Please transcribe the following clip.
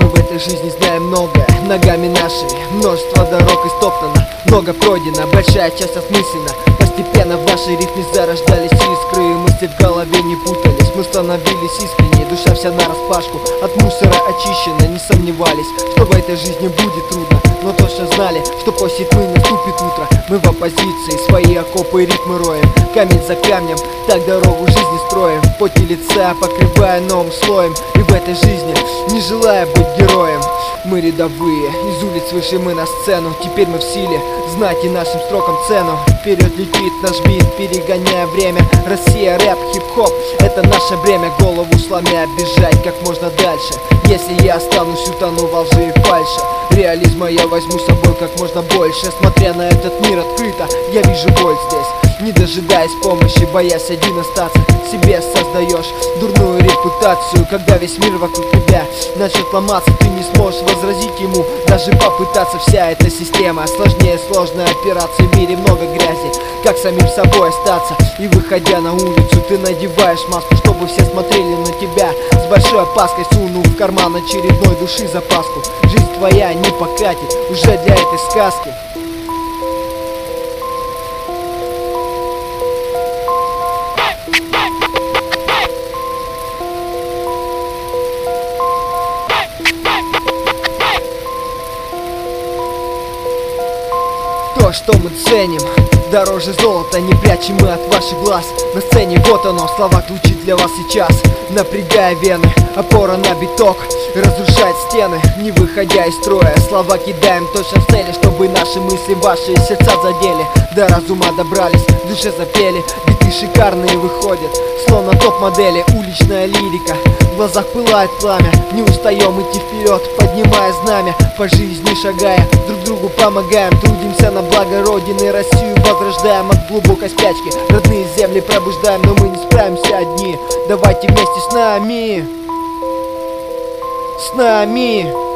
в этой жизни знаем многое, ногами нашими множество дорог истоптано, много пройдено, большая часть осмыслена. Постепенно в нашей рифме зарождались искры, и мысли в голове не путались. Мы становились искренней, душа вся нараспашку, от мусора очищена. Не сомневались, что в этой жизни будет трудно, но точно знали, что после тьмы наступит утро. Мы в оппозиции, свои окопы и ритмы роем, камень за камнем, так дорогу жизни строим. В поте лица покрывая новым слоем, и в этой жизни не желая быть героем. Мы рядовые, из улиц вышли мы на сцену. Теперь мы в силе знать и нашим строкам цену. Вперед летит наш бит, перегоняя время. Россия, рэп, хип-хоп, это наше бремя. Голову сломя, бежать как можно дальше. Если я останусь, утону во лжи и фальше. Реализма я возьму с собой как можно больше. Смотря на этот мир открыто, я вижу боль здесь. Не дожидаясь помощи, боясь один остаться, себе создаешь дурную репутацию. Когда весь мир вокруг тебя начнет ломаться, ты не сможешь возразить ему, даже попытаться. Вся эта система сложнее сложной операции. В мире много грязи, как самим собой остаться? И выходя на улицу, ты надеваешь маску, чтобы все смотрели на тебя с большой опаской, сунув в карман очередной души запаску. Жизнь твоя не покатит уже для этой сказки. То, что мы ценим, дороже золота, не прячем мы от ваших глаз. На сцене вот оно, слова звучит для вас сейчас, напрягая вены, опора на биток, разрушает стены, не выходя из строя. Слова кидаем точно в цели, чтобы наши мысли ваши сердца задели. До разума добрались, в душе запели, биты шикарные выходят, словно топ-модели, уличная лирика. В глазах пылает пламя, не устаем идти вперед, поднимая знамя, по жизни шагая, друг другу помогаем. Трудимся на благо Родины, Россию возрождаем от глубокой спячки. Родные земли пробуждаем, но мы не справимся одни. Давайте вместе с нами. С нами.